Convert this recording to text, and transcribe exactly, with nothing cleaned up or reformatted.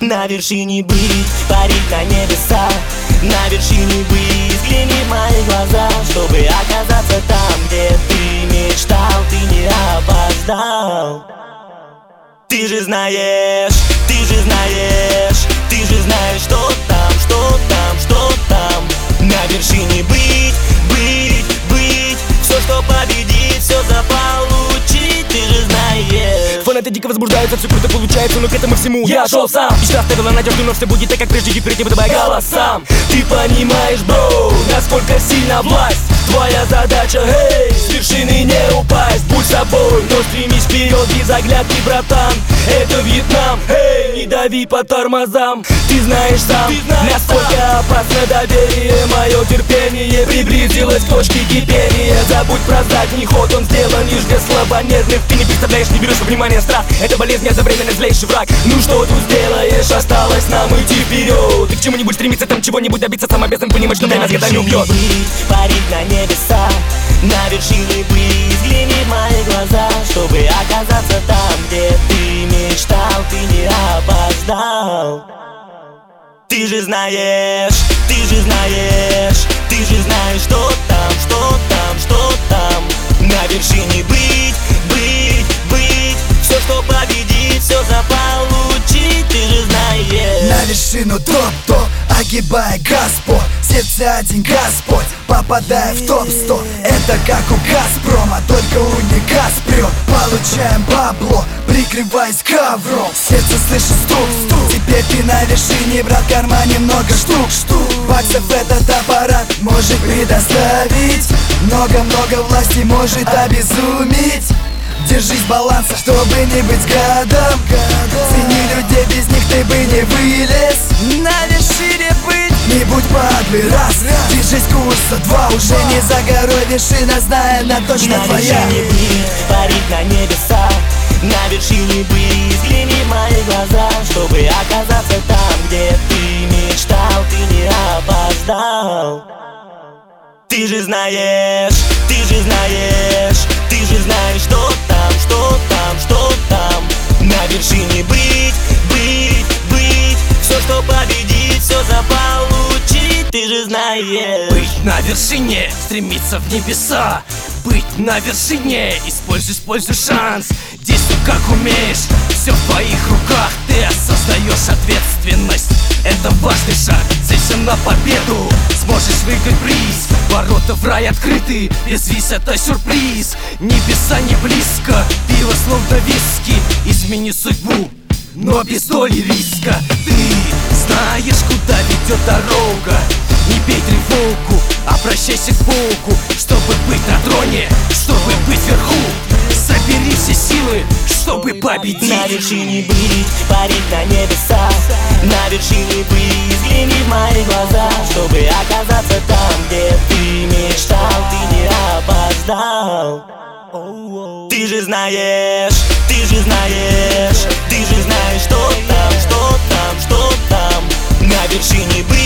На вершине быть, парить на небеса. На вершине быть, взгляни в мои глаза, чтобы оказаться там, где ты мечтал, ты не опоздал. Ты же знаешь, ты же знаешь, ты же знаешь, что там, что там, что там. На вершине быть, быть, быть, все, что победит, все заполучить, ты же знаешь. Фанаты дико возбуждаются, все круто получается, но к этому всему я шел сам. Мечта оставила надежду, но все будет так, как прежде, теперь не подавай голосам. Ты понимаешь, бро, насколько сильна власть. Твоя задача, эй, с вершины не упасть. Будь собой, но стремись вперед без оглядки, братан. Это Вьетнам, эй, не дави по тормозам. Ты знаешь сам, Ты знаешь насколько сам. Опасно доверие. Мое терпение приблизилось к точке кипения. Забудь про задний ход, он сделан лишь для слабонервных. Ты не представляешь, не берешь во внимание страх. Это болезнь, одновременно злейший враг. Ну что тут сделаешь, осталось нам идти вперед. И к чему-нибудь стремиться, там чего-нибудь добиться. Сам обязан понимать, что время с годами убьет. Парить на небеса, на вершине быть, взгляни в мои глаза, чтобы оказаться там, где ты мечтал, ты не опоздал. Ты же знаешь, ты же знаешь, ты же знаешь, что там, что там, что там. На вершине быть, быть, быть, все, что победит, все заполучить, ты же знаешь. На вершину топ-топ, огибая Господь, сердце один Господь, попадая в топ сто. Это как у Газпрома, только у них газ прет. Получаем бабло, прикрываясь ковром. Сердце слышит стук-стук. Теперь ты на вершине, брат, в кармане много штук штук баксов этот аппарат может предоставить. Много-много власти может обезумить. Держись баланса, чтобы не быть гадом. Цени людей, без них ты бы не вылез. На вершине быть, не будь подлый, раз. Держись курса, два, уже не за горой вершина, зная, она точно твоя. На вершине быть, парить на небеса. На вершине быть, взгляни в мои глаза, чтобы оказаться там, где ты мечтал, ты не опоздал. Ты же знаешь, ты же знаешь, ты же знаешь, что там, что там, что там. На вершине быть, быть, быть, все, что победит, все заполучить, ты же знаешь. Быть на вершине, стремиться в небеса. Быть на вершине, используй, используй шанс. Действуй как умеешь, все в твоих руках. Ты осознаешь ответственность, это важный шаг. Целься на победу, сможешь выиграть приз. Ворота в рай открыты, без виз это сюрприз. Небеса не близко, пиво словно виски. Измени судьбу, но без доли риска. Ты знаешь, куда ведет дорога. Не бей тревогу, обращайся к Богу. Чтобы быть на троне, чтобы быть вверху, собери все силы, чтобы победить. На вершине быть, парить на небеса. На вершине быть, взгляни в мои глаза, чтобы оказаться там, где ты мечтал, ты не опоздал. Ты же знаешь, ты же знаешь, ты же знаешь, что там, что там, что там. На вершине быть.